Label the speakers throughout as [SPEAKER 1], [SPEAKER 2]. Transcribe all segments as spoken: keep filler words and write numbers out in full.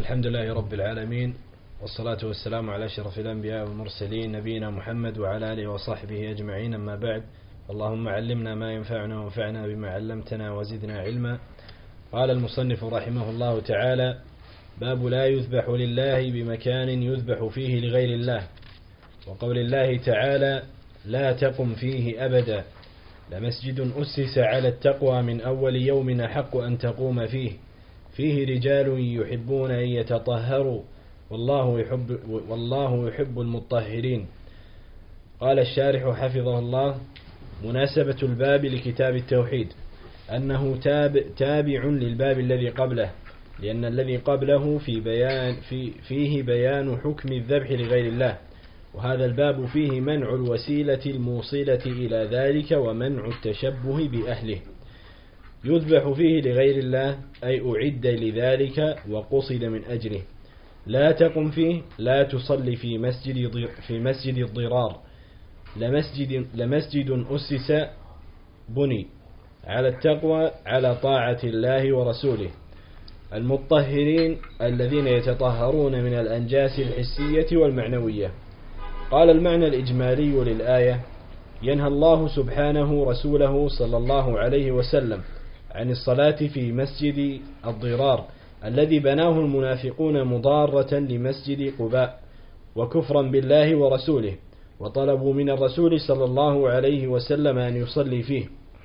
[SPEAKER 1] الحمد لله رب العالمين، والصلاة والسلام على أشرف الأنبياء والمرسلين نبينا محمد وعلى آله وصحبه أجمعين، أما بعد. اللهم علمنا ما ينفعنا وانفعنا بما علمتنا وزدنا علما. قال المصنف رحمه الله تعالى: باب لا يذبح لله بمكان يذبح فيه لغير الله. وقول الله تعالى: لا تقم فيه أبدا، لمسجد أسس على التقوى من أول يوم أحق أن تقوم فيه، فيه رجال يحبون أن يتطهروا والله يحب, والله يحب المطهرين. قال الشارح حفظه الله: مناسبة الباب لكتاب التوحيد أنه تاب تابع للباب الذي قبله، لأن الذي قبله في بيان في فيه بيان حكم الذبح لغير الله، وهذا الباب فيه منع الوسيلة الموصلة إلى ذلك ومنع التشبه بأهله. يذبح فيه لغير الله أي أعد لذلك وقصد من أجله. لا تقم فيه، لا تصلي في مسجد في مسجد الضرار، لمسجد لمسجد أسس بني على التقوى على طاعة الله ورسوله، المطهرين الذين يتطهرون من الأنجاس الحسية والمعنوية. قال: المعنى الإجمالي للآية: ينهى الله سبحانه رسوله صلى الله عليه وسلم عن الصلاة في مسجد الضرار الذي بناه المنافقون مضارة لمسجد قباء وكفرا بالله ورسوله، وطلبوا من الرسول صلى الله عليه وسلم أن يصلي فيه،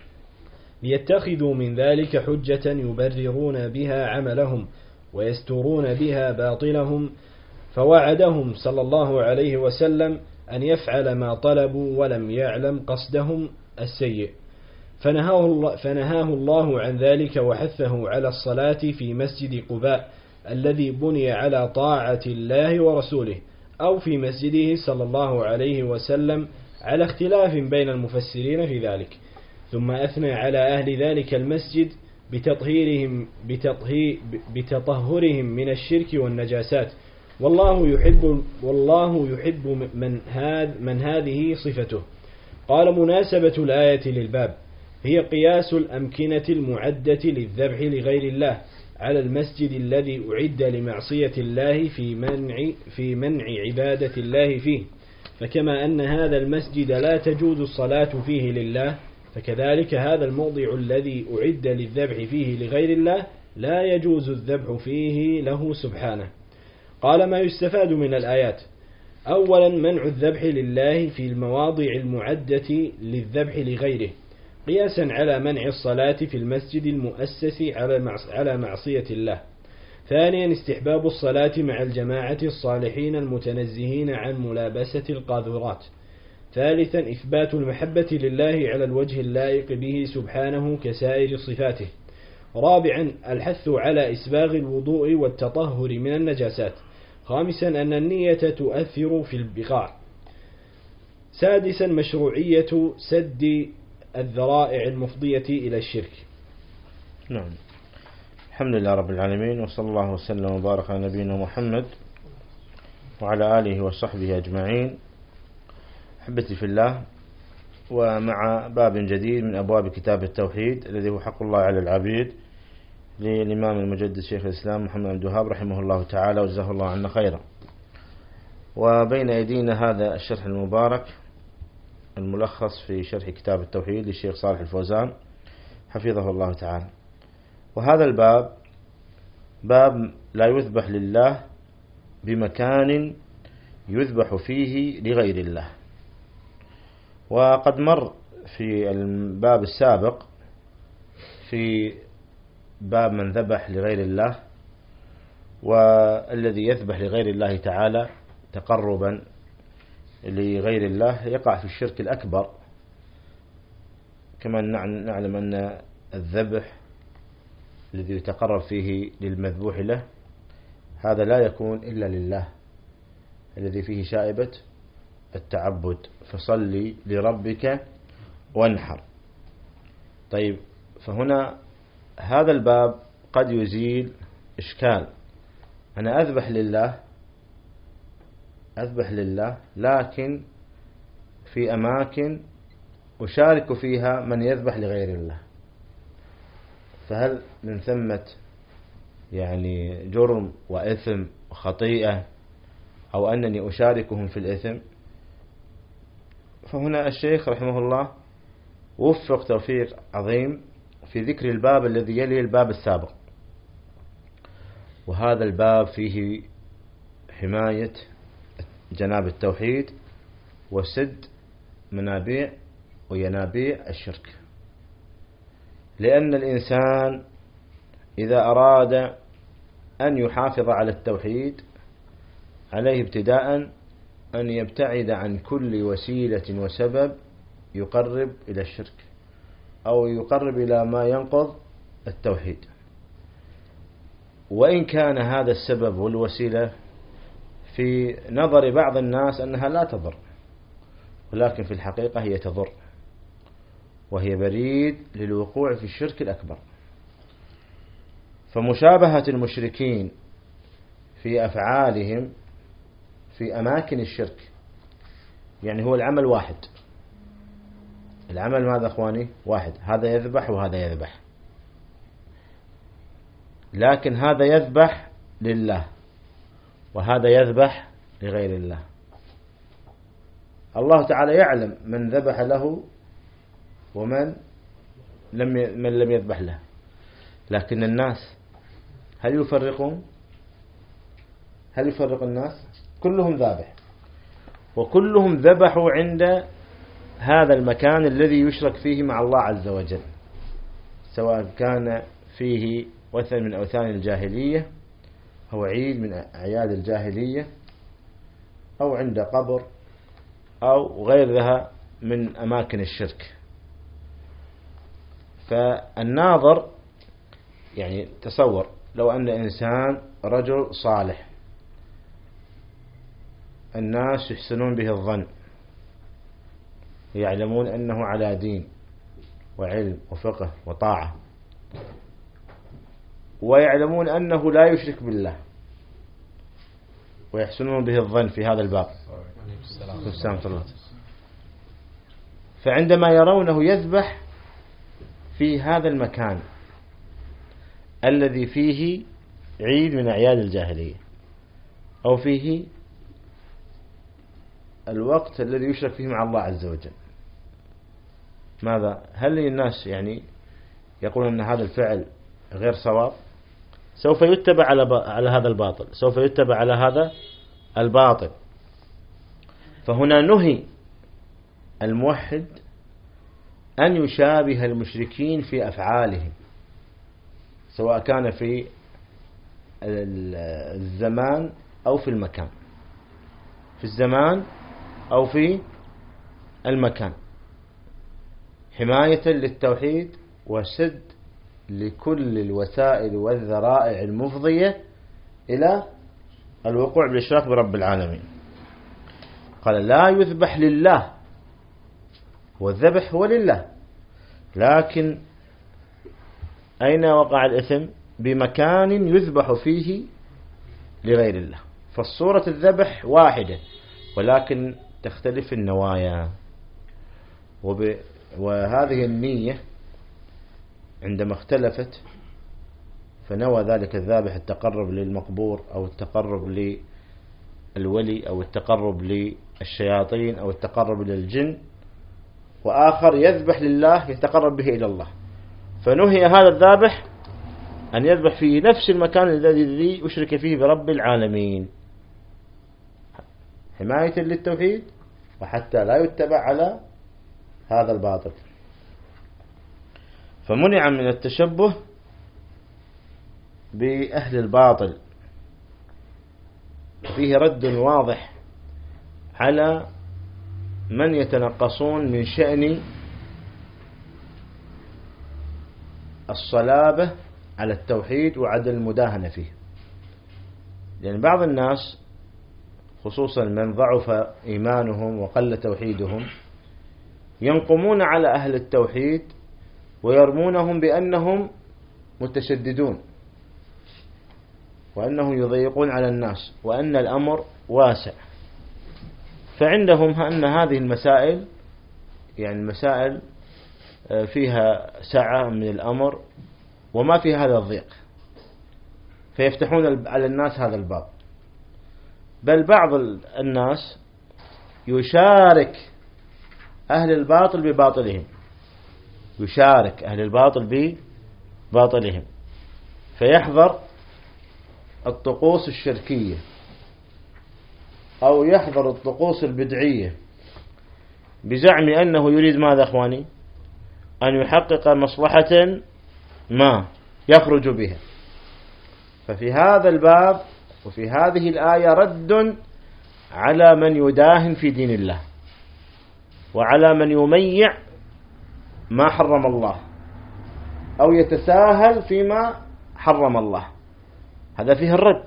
[SPEAKER 1] ليتخذوا من ذلك حجة يبررون بها عملهم ويسترون بها باطلهم، فوعدهم صلى الله عليه وسلم أن يفعل ما طلبوا ولم يعلم قصدهم السيء، فنهاه الله, فنهاه الله عن ذلك وحثه على الصلاة في مسجد قباء الذي بني على طاعة الله ورسوله، أو في مسجده صلى الله عليه وسلم، على اختلاف بين المفسرين في ذلك. ثم أثنى على أهل ذلك المسجد بتطهيرهم بتطهير بتطهرهم من الشرك والنجاسات، والله يحب والله يحب من هذ من هذه صفته. قال: مناسبة الآية للباب هي قياس الأمكنة المعدة للذبح لغير الله على المسجد الذي أعد لمعصية الله في منع في منع عبادة الله فيه، فكما أن هذا المسجد لا تجوز الصلاة فيه لله، فكذلك هذا الموضع الذي أعد للذبح فيه لغير الله لا يجوز الذبح فيه له سبحانه. قال: ما يستفاد من الآيات: أولا، منع الذبح لله في المواضع المعدة للذبح لغيره، قياسا على منع الصلاة في المسجد المؤسس على معصية الله. ثانيا، استحباب الصلاة مع الجماعة الصالحين المتنزهين عن ملابسة القاذورات. ثالثا، إثبات المحبة لله على الوجه اللائق به سبحانه كسائر صفاته. رابعا، الحث على إسباغ الوضوء والتطهر من النجاسات. خامسا، أن النية تؤثر في البقاع. سادسا، مشروعية سد الذرائع المفضية إلى الشرك.
[SPEAKER 2] نعم. الحمد لله رب العالمين، وصلى الله وسلم وبارك على نبينا محمد وعلى آله وصحبه أجمعين. أحبتي في الله، ومع باب جديد من أبواب كتاب التوحيد الذي هو حق الله على العبيد للإمام المجدد شيخ الإسلام محمد بن عبد الوهاب رحمه الله تعالى وجزاه الله عنا خيرا. وبين أيدينا هذا الشرح المبارك الملخص في شرح كتاب التوحيد للشيخ صالح الفوزان حفظه الله تعالى. وهذا الباب باب لا يذبح لله بمكان يذبح فيه لغير الله. وقد مر في الباب السابق في باب من ذبح لغير الله، والذي يذبح لغير الله تعالى تقربا لغير الله يقع في الشرك الأكبر، كما نعلم أن الذبح الذي يتقرب فيه للمذبوح له هذا لا يكون إلا لله، الذي فيه شائبة التعبد، فصلي لربك وانحر. طيب، فهنا هذا الباب قد يزيل إشكال: أنا أذبح لله أذبح لله لكن في أماكن أشارك فيها من يذبح لغير الله، فهل من ثمة يعني جرم وإثم وخطيئة أو أنني أشاركهم في الإثم، فهنا الشيخ رحمه الله وفق توفيق عظيم في ذكر الباب الذي يلي الباب السابق، وهذا الباب فيه حماية جناب التوحيد وسد منابيع وينابيع الشرك. لأن الإنسان إذا أراد أن يحافظ على التوحيد عليه ابتداء أن يبتعد عن كل وسيلة وسبب يقرب إلى الشرك أو يقرب إلى ما ينقض التوحيد، وإن كان هذا السبب والوسيلة في نظر بعض الناس أنها لا تضر، ولكن في الحقيقة هي تضر، وهي بريد للوقوع في الشرك الأكبر. فمشابهة المشركين في أفعالهم في أماكن الشرك، يعني هو العمل واحد، العمل ماذا أخواني؟ واحد، هذا يذبح وهذا يذبح، لكن هذا يذبح لله وهذا يذبح لغير الله. الله تعالى يعلم من ذبح له ومن لم من لم يذبح له، لكن الناس هل يفرقون؟ هل يفرق الناس؟ كلهم ذابح، وكلهم ذبحوا عند هذا المكان الذي يشرك فيه مع الله عز وجل، سواء كان فيه وثن من أوثان الجاهلية أو عيد من أعياد الجاهلية أو عند قبر أو غيرها من أماكن الشرك. فالناظر يعني تصور لو أن إنسان رجل صالح الناس يحسنون به الظن، يعلمون أنه على دين وعلم وفقه وطاعة، ويعلمون أنه لا يشرك بالله، ويحسنون به الظن في هذا الباب، فعندما يرونه يذبح في هذا المكان الذي فيه عيد من أعياد الجاهلية أو فيه الوقت الذي يشرك فيه مع الله عز وجل، ماذا؟ هل الناس يعني يقولون أن هذا الفعل غير صواب؟ سوف يتبع على على هذا الباطل، سوف يتبع على هذا الباطل. فهنا نهي الموحد أن يشابه المشركين في أفعالهم، سواء كان في الزمان أو في المكان، في الزمان أو في المكان، حماية للتوحيد وسد لكل الوسائل والذرائع المفضية إلى الوقوع بالإشراك برب العالمين. قال لا يذبح لله، والذبح هو لله، لكن أين وقع الإثم؟ بمكان يذبح فيه لغير الله. فالصورة الذبح واحدة ولكن تختلف النوايا، وهذه النية عندما اختلفت فنوى ذلك الذابح التقرب للمقبور أو التقرب للولي أو التقرب للشياطين أو التقرب للجن، وآخر يذبح لله يتقرب به إلى الله، فنهي هذا الذابح أن يذبح في نفس المكان الذي يشرك فيه برب العالمين، حماية للتوحيد وحتى لا يتبع على هذا الباطل. فمنع من التشبه بأهل الباطل، فيه رد واضح على من يتنقصون من شأن الصلابة على التوحيد وعدم المداهنة فيه. لأن بعض الناس خصوصا من ضعف إيمانهم وقل توحيدهم ينقمون على أهل التوحيد ويرمونهم بأنهم متشددون وأنهم يضيقون على الناس وأن الأمر واسع، فعندهم أن هذه المسائل يعني مسائل فيها سعة من الأمر وما في هذا الضيق. فيفتحون على الناس هذا الباب. بل بعض الناس يشارك أهل الباطل بباطلهم، يشارك أهل الباطل بباطلهم، فيحضر الطقوس الشركية أو يحضر الطقوس البدعية بزعم أنه يريد ماذا أخواني؟ أن يحقق مصلحة ما يخرج بها. ففي هذا الباب وفي هذه الآية رد على من يداهن في دين الله، وعلى من يميع ما حرم الله أو يتساهل فيما حرم الله، هذا فيه الرد.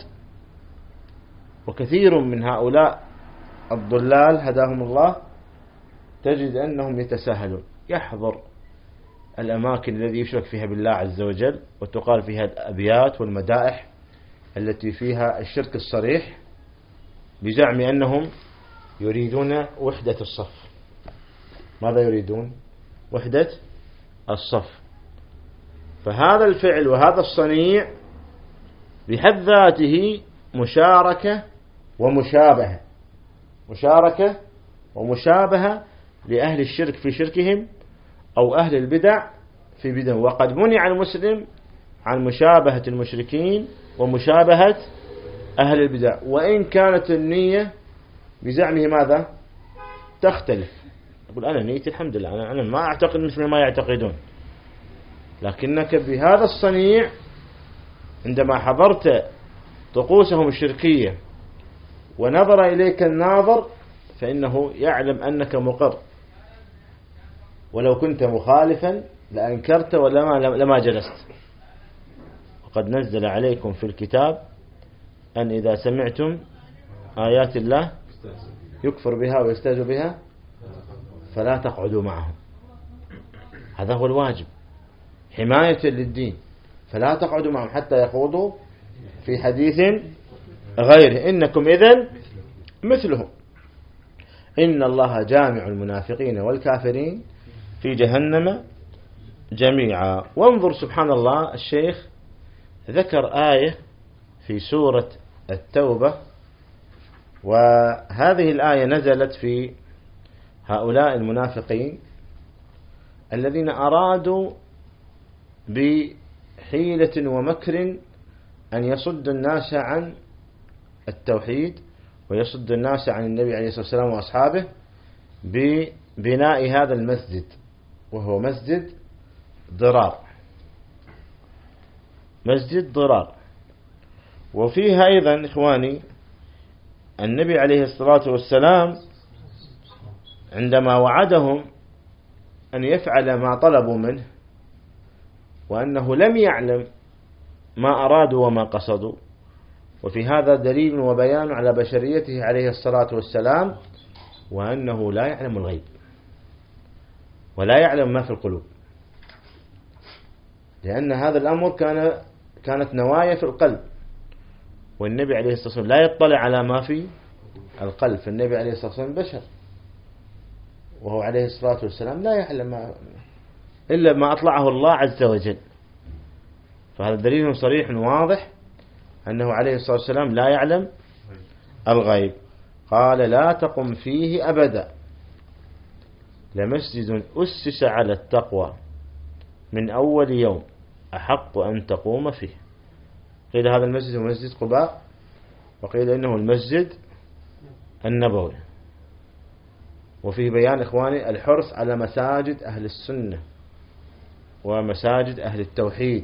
[SPEAKER 2] وكثير من هؤلاء الضلال هداهم الله تجد أنهم يتساهلون، يحضر الأماكن الذي يشرك فيها بالله عز وجل وتقال فيها الأبيات والمدائح التي فيها الشرك الصريح بزعم أنهم يريدون وحدة الصف. ماذا يريدون؟ وحدة الصف. فهذا الفعل وهذا الصنيع بحد ذاته مشاركة ومشابهة، مشاركة ومشابهة لأهل الشرك في شركهم أو أهل البدع في بدع. وقد منع المسلم عن مشابهة المشركين ومشابهة أهل البدع، وإن كانت النية بزعمه ماذا؟ تختلف. أقول أنا نيتي الحمد لله، أنا, أنا ما أعتقد مثل ما يعتقدون، لكنك بهذا الصنيع عندما حضرت طقوسهم الشركية ونظر إليك الناظر فإنه يعلم أنك مقر، ولو كنت مخالفا لأنكرت ولما لما جلست. وقد نزل عليكم في الكتاب أن إذا سمعتم آيات الله يكفر بها ويستهزئ بها فلا تقعدوا معهم. هذا هو الواجب، حماية للدين، فلا تقعدوا معهم حتى يخوضوا في حديث غيره إنكم إذن مثلهم إن الله جامع المنافقين والكافرين في جهنم جميعا. وانظر سبحان الله، الشيخ ذكر آية في سورة التوبة، وهذه الآية نزلت في هؤلاء المنافقين الذين أرادوا بحيلة ومكر أن يصد الناس عن التوحيد ويصد الناس عن النبي عليه الصلاة والسلام وأصحابه ببناء هذا المسجد، وهو مسجد ضرار، مسجد ضرار. وفيها أيضا إخواني النبي عليه الصلاة والسلام عندما وعدهم أن يفعل ما طلبوا منه وأنه لم يعلم ما أرادوا وما قصدوا، وفي هذا دليل وبيان على بشريته عليه الصلاة والسلام، وأنه لا يعلم الغيب ولا يعلم ما في القلوب، لأن هذا الأمر كان كانت نوايا في القلب، والنبي عليه الصلاة والسلام لا يطلع على ما في القلب. فالنبي عليه الصلاة والسلام بشر، وهو عليه الصلاة والسلام لا يعلم ما إلا ما أطلعه الله عز وجل. فهذا دليل صريح واضح أنه عليه الصلاة والسلام لا يعلم الغيب. قال لا تقم فيه أبدا لمسجد أسس على التقوى من أول يوم أحق أن تقوم فيه. قيل هذا المسجد هو مسجد قباء، وقيل إنه المسجد النبوي. وفيه بيان إخواني الحرص على مساجد أهل السنة ومساجد أهل التوحيد،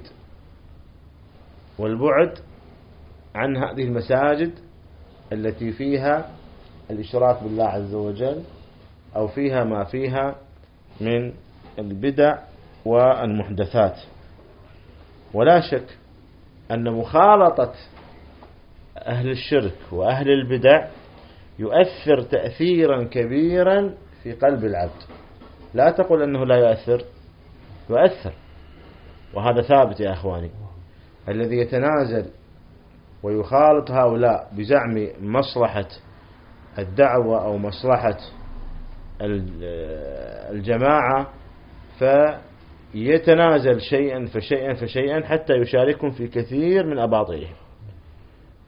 [SPEAKER 2] والبعد عن هذه المساجد التي فيها الإشراك بالله عز وجل أو فيها ما فيها من البدع والمحدثات. ولا شك أن مخالطة أهل الشرك وأهل البدع يؤثر تأثيرا كبيرا في قلب العبد. لا تقل أنه لا يؤثر، يؤثر، وهذا ثابت يا أخواني. الذي يتنازل ويخالط هؤلاء بزعم مصلحة الدعوة أو مصلحة الجماعة فيتنازل شيئا فشيئا فشيئا حتى يشاركهم في كثير من أباطيلهم.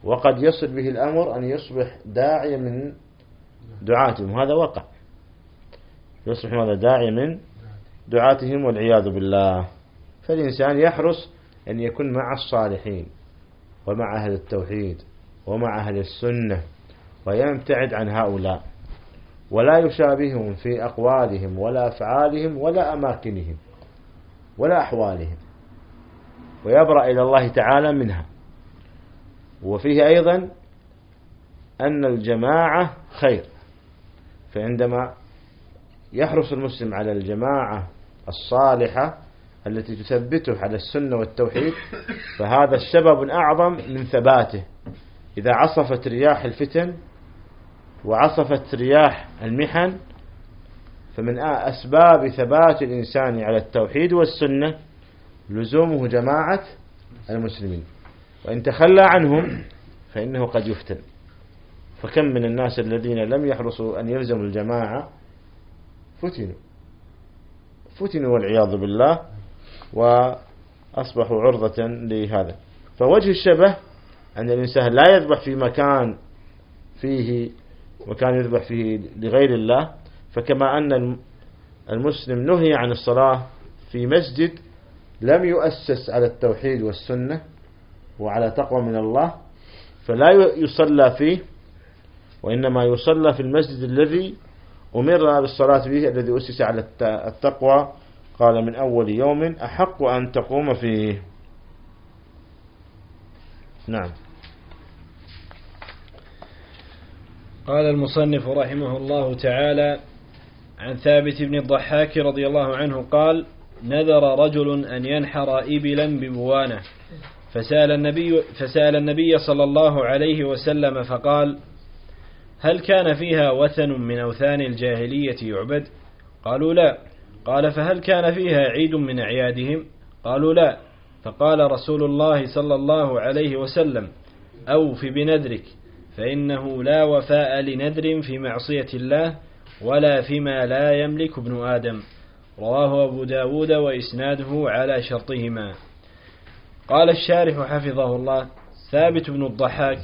[SPEAKER 2] وقد يصل به الأمر أن يصبح داعية من دعاتهم، وهذا وقع، يصبح هذا داعية من دعاتهم والعياذ بالله. فالإنسان يحرص أن يكون مع الصالحين ومع أهل التوحيد ومع أهل السنة، ويبتعد عن هؤلاء، ولا يشابههم في أقوالهم ولا أفعالهم ولا أماكنهم ولا أحوالهم، ويبرأ إلى الله تعالى منها. وفيه أيضا أن الجماعة خير، فعندما يحرص المسلم على الجماعة الصالحة التي تثبته على السنة والتوحيد، فهذا السبب أعظم من ثباته. إذا عصفت رياح الفتن وعصفت رياح المحن، فمن أسباب ثبات الإنسان على التوحيد والسنة لزومه جماعة المسلمين، وإن تخلى عنهم فإنه قد يفتن. فكم من الناس الذين لم يحرصوا أن يلزموا الجماعة فتنوا فتنوا والعياذ بالله، وأصبحوا عرضة لهذا. فوجه الشبه أن الإنسان لا يذبح في مكان فيه مكان يذبح فيه لغير الله، فكما أن المسلم نهي عن الصلاة في مسجد لم يؤسس على التوحيد والسنة وعلى تقوى من الله فلا يصلى فيه، وإنما يصلى في المسجد الذي أمرنا بالصلاة فيه الذي أسس على التقوى، قال من أول يوم أحق أن تقوم فيه. نعم.
[SPEAKER 1] قال المصنف رحمه الله تعالى عن ثابت بن الضحاك رضي الله عنه قال: نذر رجل أن ينحر إبلا ببوانة، فسأل النبي, فسأل النبي صلى الله عليه وسلم فقال: هل كان فيها وثن من أوثان الجاهلية يعبد؟ قالوا لا. قال: فهل كان فيها عيد من أعيادهم؟ قالوا لا. فقال رسول الله صلى الله عليه وسلم: أوف بنذرك، فإنه لا وفاء لنذر في معصية الله ولا فيما لا يملك ابن آدم. رواه أبو داود وإسناده على شرطهما. قال الشارح حفظه الله: ثابت بن الضحاك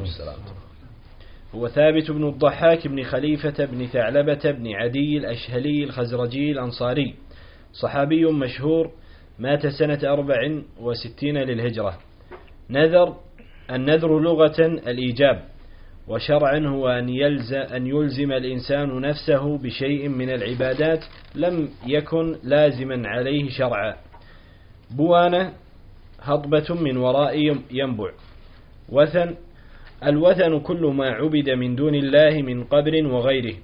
[SPEAKER 1] هو ثابت بن الضحاك بن خليفة بن ثعلبة بن عدي الأشهلي الخزرجي الأنصاري، صحابي مشهور، مات سنة أربع وستين للهجرة. نذر النذر لغة الإيجاب، وشرعا هو أن يلزم, أن يلزم الإنسان نفسه بشيء من العبادات لم يكن لازما عليه شرعا. بوانة هضبة من وراء ينبع. وثن الوثن كل ما عبد من دون الله من قبر وغيره.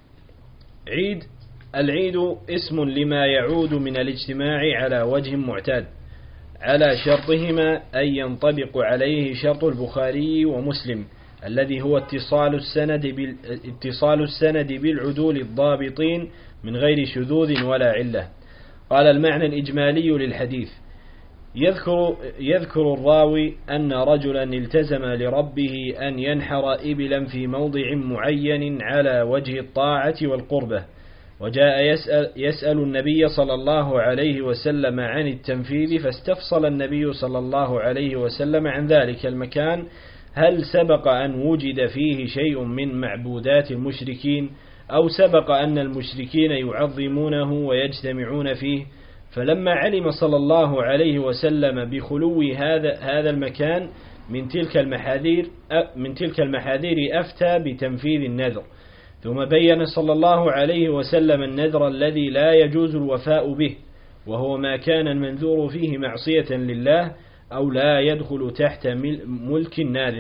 [SPEAKER 1] عيد العيد اسم لما يعود من الاجتماع على وجه معتاد على شرطهما أن ينطبق عليه شرط البخاري ومسلم الذي هو اتصال السند بال... اتصال السند بالعدول الضابطين من غير شذوذ ولا علة. قال المعنى الإجمالي للحديث: يذكر, يذكر الراوي أن رجلا التزم لربه أن ينحر إبلا في موضع معين على وجه الطاعة والقربة، وجاء يسأل, يسأل النبي صلى الله عليه وسلم عن التنفيذ، فاستفصل النبي صلى الله عليه وسلم عن ذلك المكان هل سبق أن وجد فيه شيء من معبودات المشركين أو سبق أن المشركين يعظمونه ويجتمعون فيه. فلما علم صلى الله عليه وسلم بخلو هذا هذا المكان من تلك المحاذير من تلك المحاذير أفتى بتنفيذ النذر، ثم بين صلى الله عليه وسلم النذر الذي لا يجوز الوفاء به، وهو ما كان المنذور فيه معصية لله أو لا يدخل تحت ملك الناذر.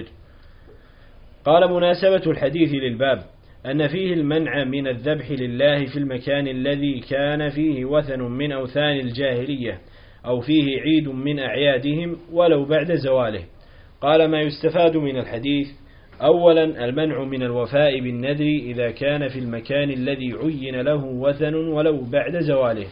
[SPEAKER 1] قال: مناسبة الحديث للباب أن فيه المنع من الذبح لله في المكان الذي كان فيه وثن من أوثان الجاهلية أو فيه عيد من أعيادهم ولو بعد زواله. قال: ما يستفاد من الحديث: أولا المنع من الوفاء بالنذر إذا كان في المكان الذي عين له وثن ولو بعد زواله.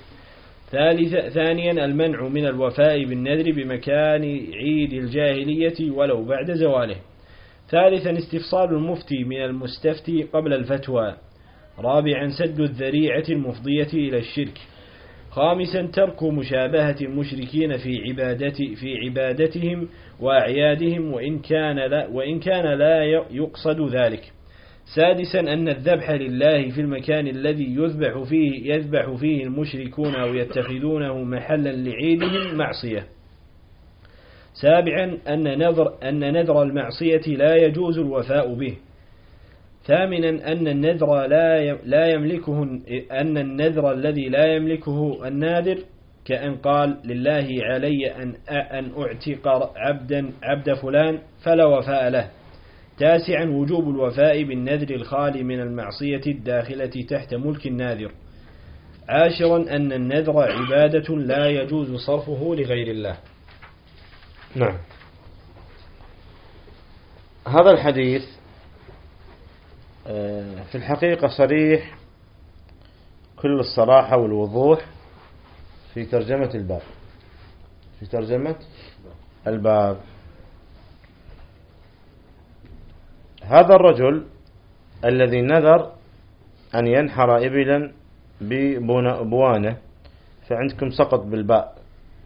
[SPEAKER 1] ثانيا المنع من الوفاء بالنذر بمكان عيد الجاهلية ولو بعد زواله. ثالثا استفصال المفتي من المستفتي قبل الفتوى. رابعا سد الذريعة المفضية إلى الشرك. خامسا ترك مشابهة المشركين في عبادة في عبادتهم وأعيادهم وإن كان لا وإن كان لا يقصد ذلك. سادسا أن الذبح لله في المكان الذي يذبح فيه يذبح فيه المشركون أو يتخذونه محلا لعيدهم معصية. سابعا أن نذر أن نذر المعصية لا يجوز الوفاء به. ثامنا أن النذر لا لا يملكه أن النذر الذي لا يملكه الناذر كأن قال لله علي أن أن أعتق عبدا عبد فلان فلا وفاء له. تاسعا وجوب الوفاء بالنذر الخالي من المعصية الداخلة تحت ملك الناذر. عاشرا أن النذر عبادة لا يجوز صرفه لغير الله.
[SPEAKER 2] نعم. هذا الحديث في الحقيقة صريح كل الصراحة والوضوح في ترجمة الباب في ترجمة الباب. هذا الرجل الذي نذر أن ينحر إبلا ببوانة، فعندكم سقط بالباء،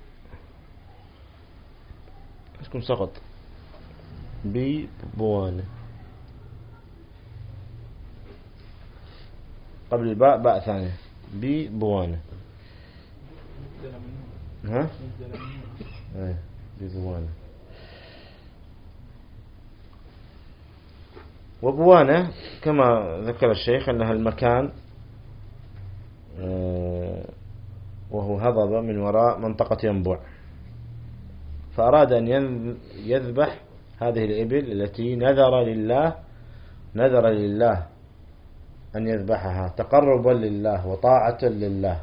[SPEAKER 2] عندكم سقط ببوانة قبل الباء باء ثانية ببوانة، ها ايه ببوانة. وبوانة كما ذكر الشيخ أنها المكان وهو هضبة من وراء منطقة ينبع، فأراد أن يذبح هذه الإبل التي نذر لله نذر لله أن يذبحها تقربا لله وطاعة لله.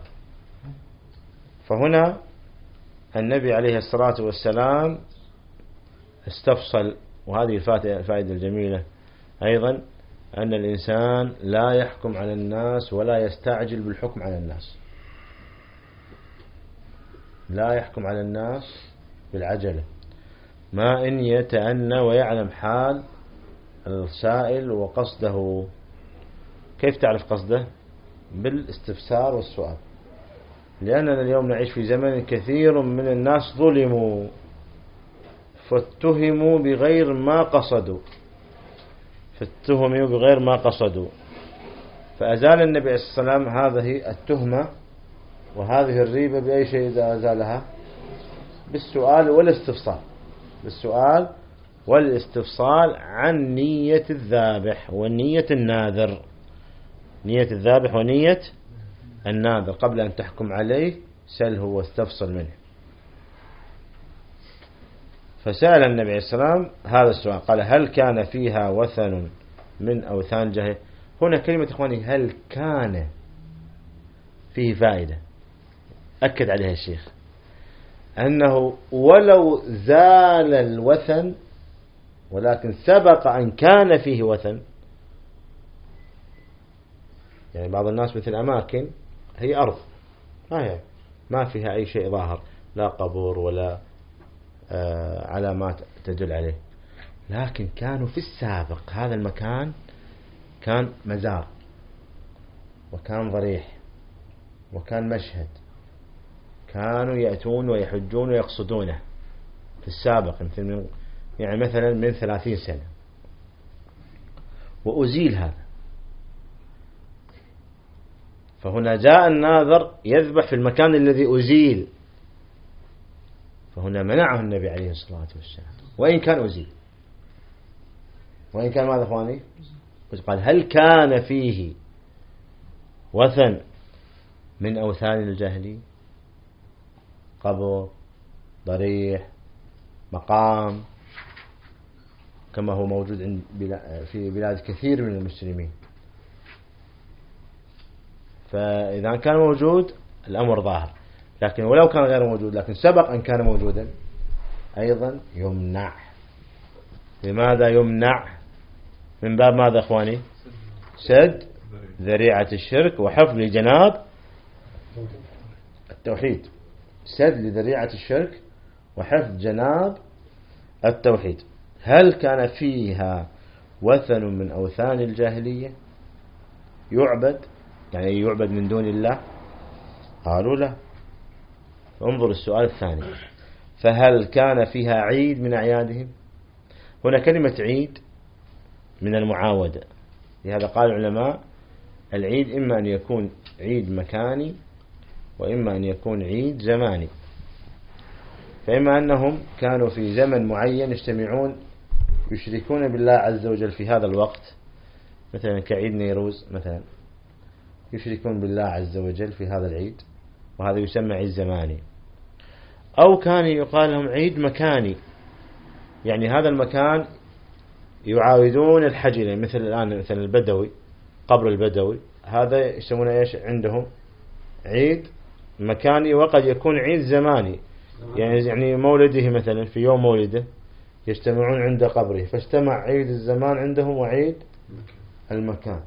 [SPEAKER 2] فهنا النبي عليه الصلاة والسلام استفصل، وهذه الفائدة الجميلة أيضا أن الإنسان لا يحكم على الناس ولا يستعجل بالحكم على الناس، لا يحكم على الناس بالعجلة، ما إن يتأنى ويعلم حال السائل وقصده. كيف تعرف قصده؟ بالاستفسار والسؤال، لأننا اليوم نعيش في زمن كثير من الناس ظلموا فاتهموا بغير ما قصدوا فاتهموا بغير ما قصدوا فأزال النبي عليه الصلاة والسلام هذه التهمة وهذه الريبة بأي شيء إذا أزالها؟ بالسؤال والاستفصال بالسؤال والاستفصال عن نية الذابح ونية الناذر، نية الذابح ونية الناذر قبل أن تحكم عليه سله واستفصل منه. فسأل النبي عليه السلام هذا السؤال، قال هل كان فيها وثن من أوثان جهل؟ هنا كلمة إخواني هل كان فيه فائدة أكد عليها الشيخ، أنه ولو زال الوثن ولكن سبق أن كان فيه وثن. يعني بعض الناس مثل أماكن هي أرض ما هي ما فيها أي شيء ظاهر، لا قبور ولا آه علامات تدل عليه، لكن كانوا في السابق هذا المكان كان مزار وكان ضريح وكان مشهد، كانوا يأتون ويحجون ويقصدونه في السابق، مثل من يعني مثلا من ثلاثين سنة، وأزيل هذا. فهنا جاء الناذر يذبح في المكان الذي أزيل، فهنا منعه النبي عليه الصلاة والسلام وإن كان أزيل، وإن كان ماذا أخواني؟ قال هل كان فيه وثن من أوثان الجاهلية، قبر ضريح مقام كما هو موجود في بلاد كثير من المسلمين. فإذا كان موجود الأمر ظاهر، لكن ولو كان غير موجود لكن سبق أن كان موجودا أيضا يمنع. لماذا يمنع؟ من باب ماذا أخواني؟ سد ذريعة الشرك وحفظ جناب التوحيد، سد لذريعة الشرك وحفظ جناب التوحيد. هل كان فيها وثن من أوثان الجاهلية يعبد، يعني يعبد من دون الله؟ قالوا لا، انظر السؤال الثاني، فهل كان فيها عيد من أعيادهم؟ هنا كلمة عيد من المعاودة، لهذا قال العلماء العيد إما أن يكون عيد مكاني وإما أن يكون عيد زماني. فإما أنهم كانوا في زمن معين يجتمعون يشركون بالله عز وجل في هذا الوقت، مثلا كعيد نيروز مثلا، يشركون بالله عز وجل في هذا العيد، وهذا يسمى عيد زماني. أو كان يقال لهم عيد مكاني، يعني هذا المكان يعاودون الحج إليه، مثل الآن مثلا البدوي، قبر البدوي هذا يسمونه إيش عندهم؟ عيد مكاني، وقد يكون عيد زماني، يعني يعني مولده مثلا في يوم مولده يجتمعون عند قبره، فاجتمع عيد الزمان عندهم وعيد المكان.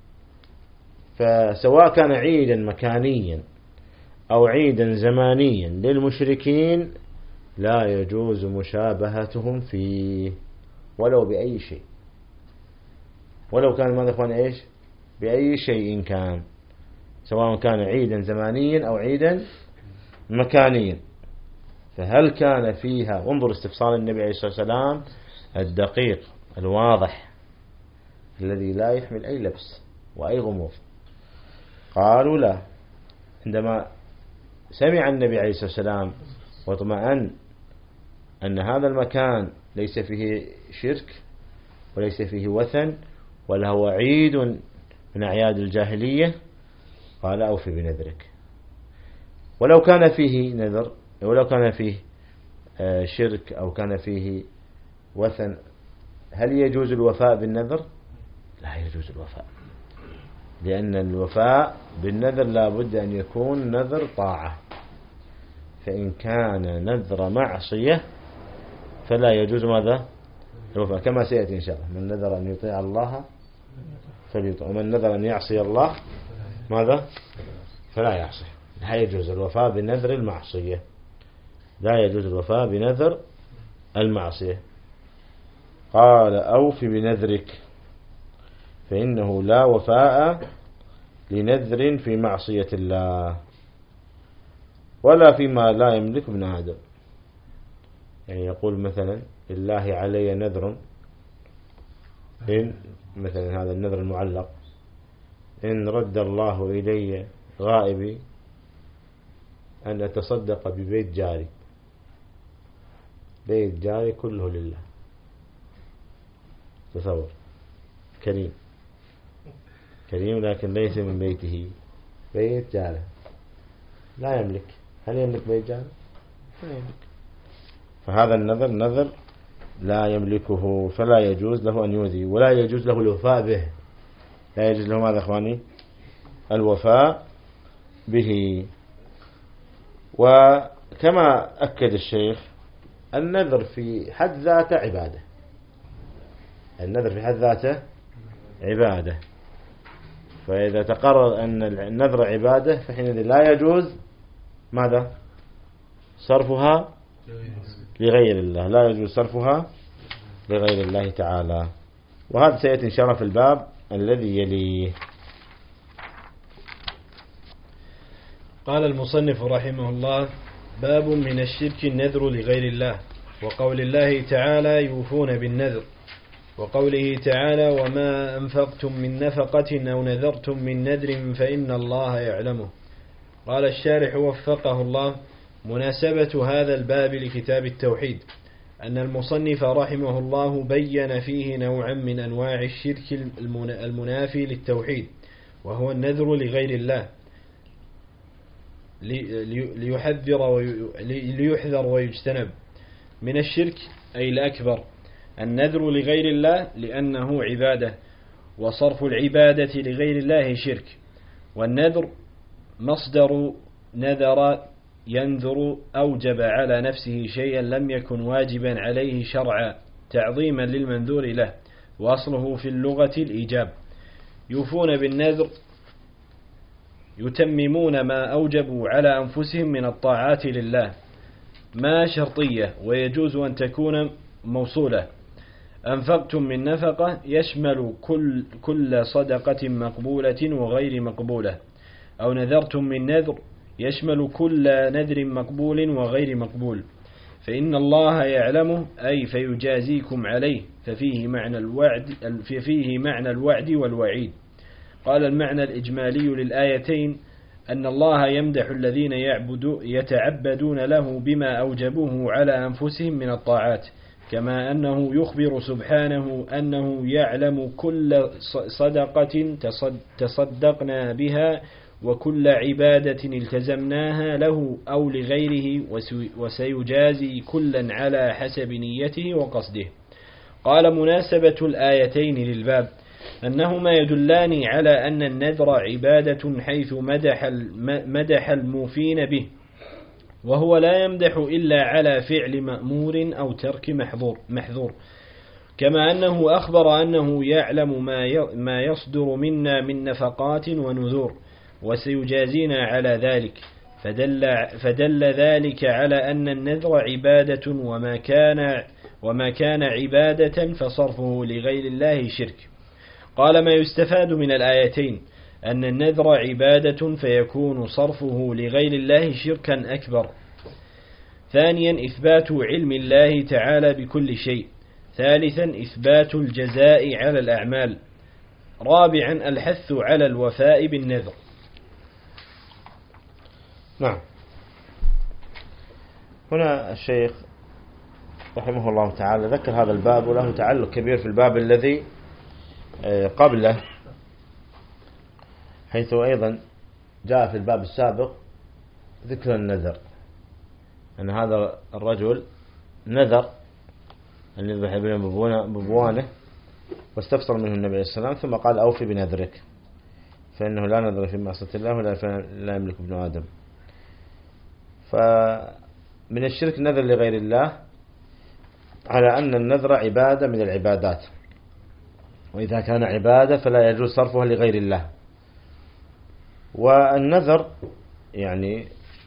[SPEAKER 2] فسواء كان عيدا مكانيا أو عيدا زمانيا للمشركين لا يجوز مشابهتهم فيه ولو بأي شيء، ولو كان ماذا أخوان إيش بأي شيء كان، سواء كان عيدا زمانيا أو عيدا مكانيا. فهل كان فيها، انظر استفصال النبي عليه الصلاة والسلام الدقيق الواضح الذي لا يحمل أي لبس وأي غموض. قالوا لا، عندما سمع النبي عليه الصلاة والسلام واطمأن أن هذا المكان ليس فيه شرك وليس فيه وثن ولا هو عيد من أعياد الجاهلية، قال أوفي بنذرك. ولو كان فيه نذر، ولو كان فيه شرك أو كان فيه وثن، هل يجوز الوفاء بالنذر؟ لا يجوز الوفاء، لأن الوفاء بالنذر لا بد أن يكون نذر طاعة، فإن كان نذر معصية فلا يجوز ماذا؟ الوفاء، كما سيأتي إن شاء الله، من نذر أن يطيع الله فليطيع، ومن نذر أن يعصي الله ماذا؟ فلا يعصي. لا يجوز الوفاء بنذر المعصية، لا يجوز الوفاء بنذر المعصية. قال أوف بنذرك فإنه لا وفاء لنذر في معصية الله ولا فيما لا يملك ابن آدم. يعني يقول مثلا لله علي نذر، إن مثلا هذا النذر المعلق، إن رد الله إلي غائبي أن أتصدق ببيت جاري، بيت جاري كله لله، تصور كريم كريم لكن ليس من بيته، بيت جاره لا يملك. هل يملك بيت جاره؟ لا يملك. فهذا النذر نذر لا يملكه، فلا يجوز له أن يؤذي ولا يجوز له الوفاء به، لا يجوز له ماذا أخواني؟ الوفاء به. وكما أكد الشيخ النذر في حد ذاته عبادة، النذر في حد ذاته عبادة، فإذا تقرر أن النذر عبادة فحينئذ لا يجوز ماذا؟ صرفها لغير الله، لا يجوز صرفها لغير الله تعالى. وهذا سيأتي إن شاء الله في الباب الذي يليه.
[SPEAKER 1] قال المصنف رحمه الله: باب من الشرك النذر لغير الله، وقول الله تعالى يوفون بالنذر، وقوله تعالى وما أنفقتم من نفقة أو نذرتم من نذر فإن الله يعلمه. قال الشارح وفقه الله: مناسبة هذا الباب لكتاب التوحيد أن المصنف رحمه الله بين فيه نوعا من أنواع الشرك المنافي للتوحيد، وهو النذر لغير الله، ليحذر ليحذر ويجتنب. من الشرك أي الأكبر النذر لغير الله لأنه عبادة، وصرف العبادة لغير الله شرك. والنذر مصدر نذر ينذر، أوجب على نفسه شيئا لم يكن واجبا عليه شرعا تعظيما للمنذور له، وأصله في اللغة الإيجاب. يوفون بالنذر يتممون ما أوجبوا على أنفسهم من الطاعات لله، ما شرطية ويجوز أن تكون موصولة. أنفقتم من نفقة يشمل كل, كل صدقة مقبولة وغير مقبولة. أو نذرتم من نذر يشمل كل نذر مقبول وغير مقبول، فإن الله يعلمه أي فيجازيكم عليه، ففيه معنى الوعد ففيه معنى الوعد والوعيد. قال المعنى الإجمالي للآيتين أن الله يمدح الذين يتعبدون له بما أوجبوه على أنفسهم من الطاعات، كما أنه يخبر سبحانه أنه يعلم كل صدقة تصدقنا بها وكل عبادة التزمناها له أو لغيره، وسيجازي كلا على حسب نيته وقصده. قال مناسبة الآيتين للباب أنهما يدلان على أن النذر عبادة، حيث مدح مدح الموفين به، وهو لا يمدح إلا على فعل مأمور أو ترك محظور محذور، كما أنه أخبر أنه يعلم ما يصدر منا من نفقات ونذور، وسيجازينا على ذلك، فدل, فدل ذلك على أن النذر عبادة، وما كان, وما كان عبادة فصرفه لغير الله شرك. قال ما يستفاد من الآيتين أن النذر عبادة، فيكون صرفه لغير الله شركا أكبر. ثانيا إثبات علم الله تعالى بكل شيء. ثالثا إثبات الجزاء على الأعمال. رابعا الحث على الوفاء بالنذر.
[SPEAKER 2] نعم. هنا الشيخ رحمه الله تعالى ذكر هذا الباب، وله تعلق كبير في الباب الذي قبله، حيث أيضا جاء في الباب السابق ذكر النذر، أن هذا الرجل نذر أن يذبح ابن ببوانه، واستفسر منه النبي عليه السلام، ثم قال أوفي بنذرك، فإنه لا نذر في معصية الله ولا لا يملك ابن آدم. فمن الشرك نذر لغير الله، على أن النذر عبادة من العبادات، وإذا كان عبادة فلا يجوز صرفها لغير الله. والنذر يعني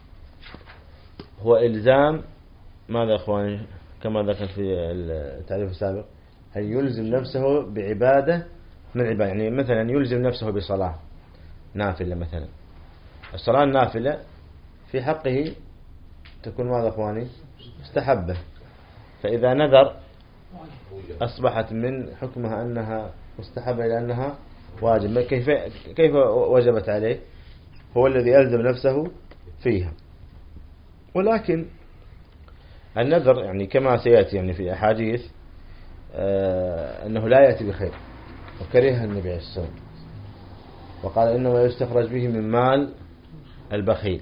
[SPEAKER 2] هو إلزام ماذا أخواني كما ذكر في التعريف السابق، أن يلزم نفسه بعبادة من عبادة، يعني مثلا يلزم نفسه بصلاة نافلة، مثلا الصلاة النافلة في حقه تكون ماذا أخواني مستحبة، فإذا نذر أصبحت من حكمها أنها مستحبة إلى أنها واجب. كيف كيف وجبت عليه؟ هو الذي ألزم نفسه فيها. ولكن النذر يعني كما سيأتي يعني في أحاديث آه أنه لا يأتي بخير، وكرهها النبي عليه الصلاة والسلام، وقال إنما يستخرج به من مال البخيل.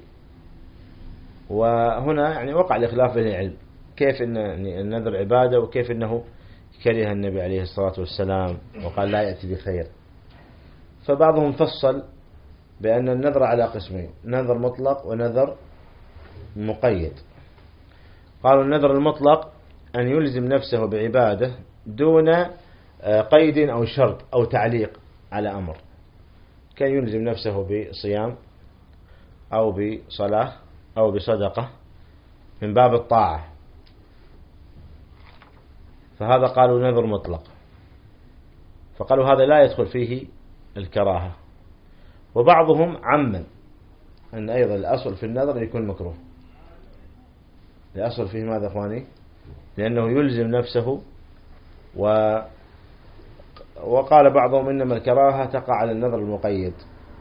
[SPEAKER 2] وهنا يعني وقع الإخلاف بين العلم، كيف إن يعني النذر عبادة، وكيف إنه كره النبي عليه الصلاة والسلام وقال لا يأتي بخير. فبعضهم فصل بأن النذر على قسمين، نذر مطلق ونذر مقيد. قالوا النذر المطلق أن يلزم نفسه بعبادة دون قيد أو شرط أو تعليق على أمر، كان يلزم نفسه بصيام أو بصلاة أو بصدقة من باب الطاعة، فهذا قالوا نذر مطلق. فقالوا هذا لا يدخل فيه الكراهة. وبعضهم عمم أن أيضا الأصل في النذر يكون مكروه، الأصل فيه ماذا أخواني؟ لأنه يلزم نفسه. و وقال بعضهم إنما الكراهة تقع على النذر المقيد،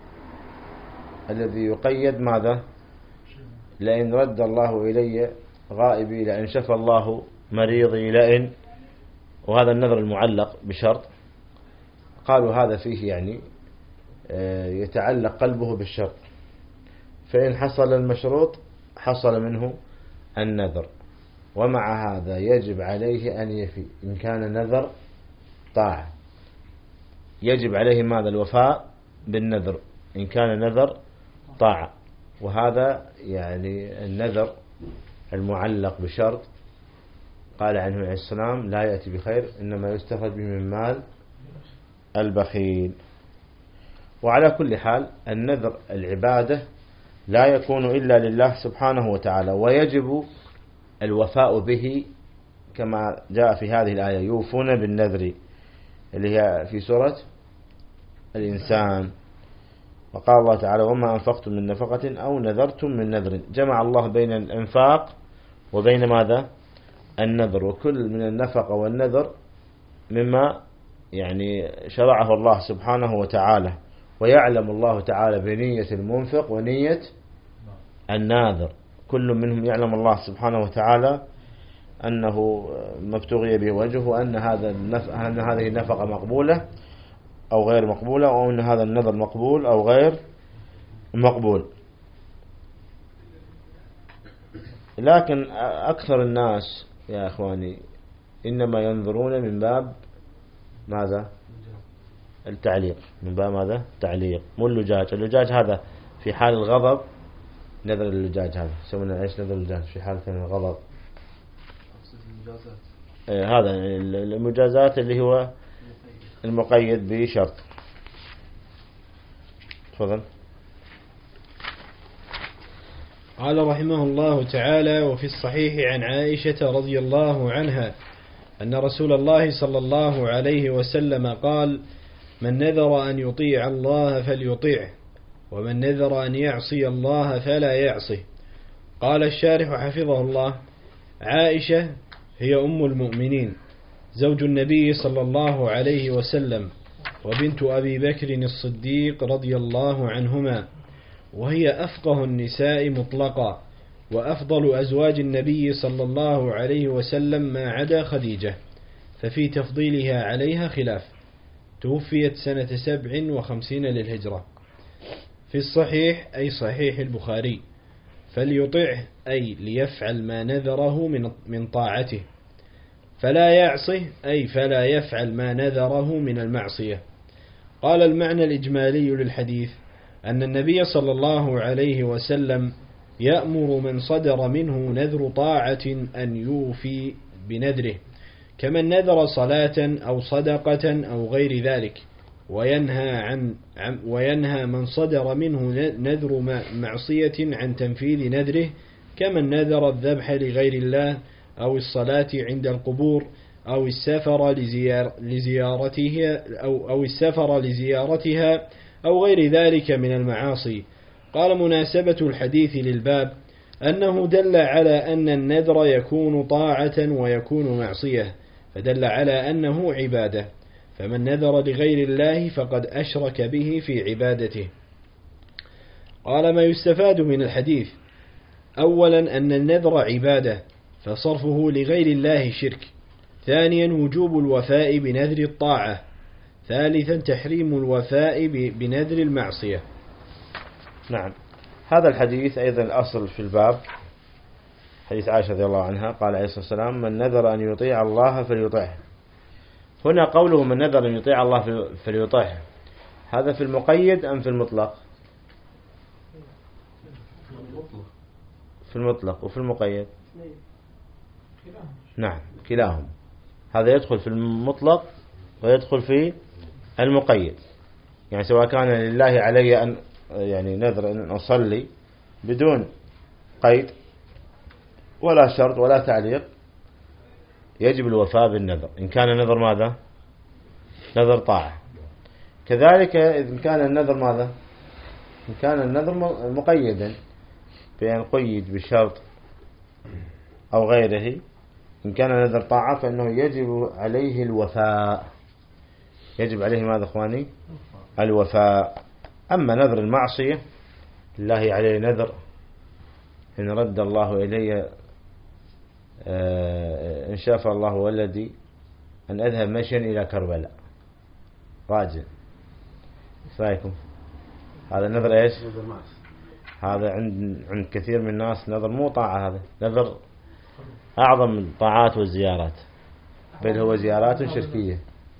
[SPEAKER 2] الذي يقيد ماذا؟ لئن رد الله إلي غائبي، لئن شفى الله مريضي، لئن، وهذا النذر المعلق بشرط. قالوا هذا فيه يعني يتعلق قلبه بالشرط، فإن حصل المشروط حصل منه النذر، ومع هذا يجب عليه أن يفي. إن كان نذر طاعة يجب عليه ماذا؟ الوفاء بالنذر، إن كان نذر طاعة. وهذا يعني النذر المعلق بشرط قال عنه عليه السلام لا يأتي بخير، إنما يستخرج به من مال البخيل. وعلى كل حال النذر العبادة لا يكون إلا لله سبحانه وتعالى، ويجب الوفاء به كما جاء في هذه الآية يوفون بالنذر اللي هي في سورة الإنسان. وقال الله تعالى وما أنفقتم من نفقة أو نذرتم من نذر. جمع الله بين الإنفاق وبين ماذا؟ النذر. وكل من النفقة والنذر مما يعني شرعه الله سبحانه وتعالى، ويعلم الله تعالى بنية المنفق ونية الناذر، كل منهم يعلم الله سبحانه وتعالى أنه مبتغي به وجهه، وأن هذا أن هذه النفقة مقبولة أو غير مقبولة، أو أن هذا النذر مقبول أو غير مقبول. لكن أكثر الناس يا أخواني إنما ينظرون من باب ماذا؟ التعليق، من باب ماذا؟ تعليق، مو اللجاج. اللجاج هذا في حال الغضب، نذر اللجاج هذا يسمونه ايش؟ نذر اللجاج في حالة الغضب. إيه هذا المجازات اللي هو المقيد بشرط. تفضل.
[SPEAKER 1] قال رحمه الله تعالى: وفي الصحيح عن عائشة رضي الله عنها أن رسول الله صلى الله عليه وسلم قال: من نذر أن يطيع الله فليطيعه، ومن نذر أن يعصي الله فلا يعصه. قال الشارح حفظه الله: عائشة هي أم المؤمنين زوج النبي صلى الله عليه وسلم، وبنت أبي بكر الصديق رضي الله عنهما، وهي أفقه النساء مطلقا، وأفضل أزواج النبي صلى الله عليه وسلم ما عدا خديجة، ففي تفضيلها عليها خلاف. توفيت سنة سبع وخمسين للهجرة. في الصحيح أي صحيح البخاري: فليطعه أي ليفعل ما نذره من من طاعته، فلا يعصه أي فلا يفعل ما نذره من المعصية. قال: المعنى الإجمالي للحديث أن النبي صلى الله عليه وسلم يأمر من صدر منه نذر طاعة أن يوفي بنذره، كمن نذر صلاة أو صدقة أو غير ذلك، وينهى عن وينهى من صدر منه نذر معصية عن تنفيذ نذره، كمن نذر الذبح لغير الله أو الصلاة عند القبور أو السفر لزيار لزيارتها أو أو السفر لزيارتها أو غير ذلك من المعاصي. قال: مناسبة الحديث للباب أنه دل على أن النذر يكون طاعة ويكون معصية، فدل على أنه عبادة، فمن نذر لغير الله فقد أشرك به في عبادته. قال: ما يستفاد من الحديث: أولا أن النذر عبادة، فصرفه لغير الله شرك. ثانيا وجوب الوفاء بنذر الطاعة. ثالثا تحريم الوفاء بنذر المعصية.
[SPEAKER 2] نعم، هذا الحديث أيضا الأصل في الباب حديث عائشة رضي الله عنها قال عليه الصلاة والسلام: من نذر أن يطيع الله فليطيعه. هنا قوله من نذر أن يطيع الله فليطيعه، هذا في المقيد أم في المطلق؟ في المطلق. وفي المقيد؟ نعم، كلاهم. هذا يدخل في المطلق ويدخل في المقيد. يعني سواء كان لله علي أن يعني نذر أن أصلي بدون قيد ولا شرط ولا تعليق، يجب الوفاء بالنذر إن كان النذر ماذا؟ نذر طاعة. كذلك إذا كان النذر ماذا؟ إن كان النذر مقيدا بأن قيد بشرط أو غيره، إن كان نذر طاعة فإنه يجب عليه الوفاء. يجب عليه ماذا أخواني؟ الوفاء. أما نذر المعصية، الله عليه نذر إن رد الله إلي إن شاف الله ولدي أن أذهب مشيا إلى كربلاء راجل. رأيكم هذا نذر إيش؟ هذا عند عند كثير من الناس نذر مو طاعة، هذا نذر أعظم من الطاعات والزيارات، بل هو زيارات شركية.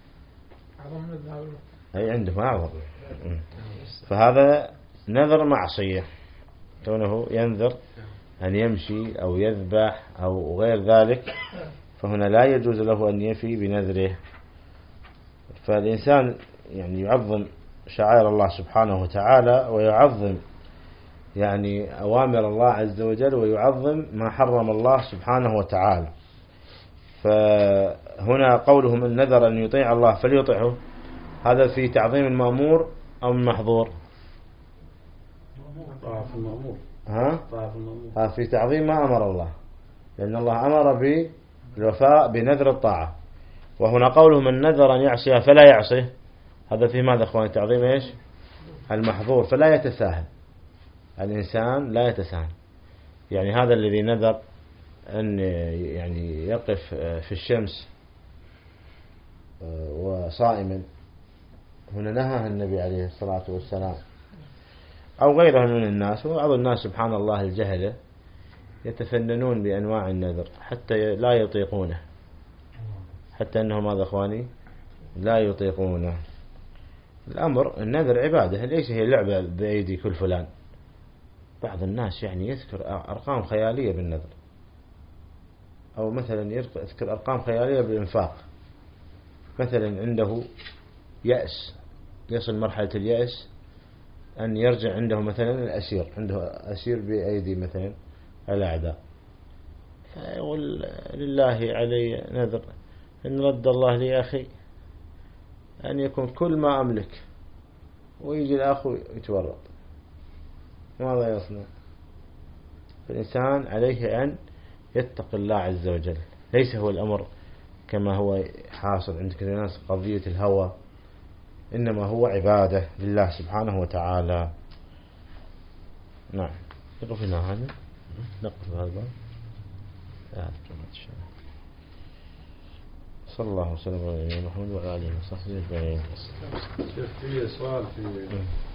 [SPEAKER 2] أي عندهم أعظم. فهذا نذر معصية، كونه ينذر أن يمشي أو يذبح أو غير ذلك، فهنا لا يجوز له أن يفي بنذره. فالإنسان يعني يعظم شعائر الله سبحانه وتعالى، ويعظم يعني أوامر الله عز وجل، ويعظم ما حرم الله سبحانه وتعالى. فهنا قوله من نذر أن يطيع الله فليطيعه، هذا في تعظيم المأمور أو المحظور؟
[SPEAKER 3] طاعة المأمور.
[SPEAKER 2] ها؟
[SPEAKER 3] طاعة المأمور.
[SPEAKER 2] ها في تعظيم ما أمر الله، لأن الله أمر بالوفاء بنذر الطاعة. وهنا قوله من نذر أن يعصيها فلا يعصيه، هذا في ماذا أخواني؟ تعظيم إيش؟ المحظور. فلا يتساهل الإنسان، لا يتساهل. يعني هذا الذي نذر أن يعني يقف في الشمس وصائما، هنا نهى النبي عليه الصلاة والسلام، أو غيره من الناس. وبعض الناس سبحان الله الجهلة يتفننون بأنواع النذر حتى لا يطيقونه، حتى أنهم هذا أخواني لا يطيقونه. الأمر النذر عبادة، ليس هي لعبة بأيدي كل فلان. بعض الناس يعني يذكر أرقام خيالية بالنذر، أو مثلا يذكر أرقام خيالية بالإنفاق. مثلا عنده يأس، يصل مرحلة اليأس أن يرجع عنده مثلا الأسير، عنده أسير بأيدي مثلا الأعداء، فيقول لله علي نذر إن رد الله لي أخي أن يكون كل ما أملك، ويجي الأخو يتورط. ماذا يصنع؟ فالإنسان عليه أن يتقي الله عز وجل. ليس هو الأمر كما هو حاصل عند كثير الناس قضية الهوى، إنما هو عبادة لله سبحانه وتعالى. نعم. نقف هنا، هذا نقف هذا. صلى الله وسلم على نبينا محمد وعلى آله وصحبه أجمعين.
[SPEAKER 3] في سؤال في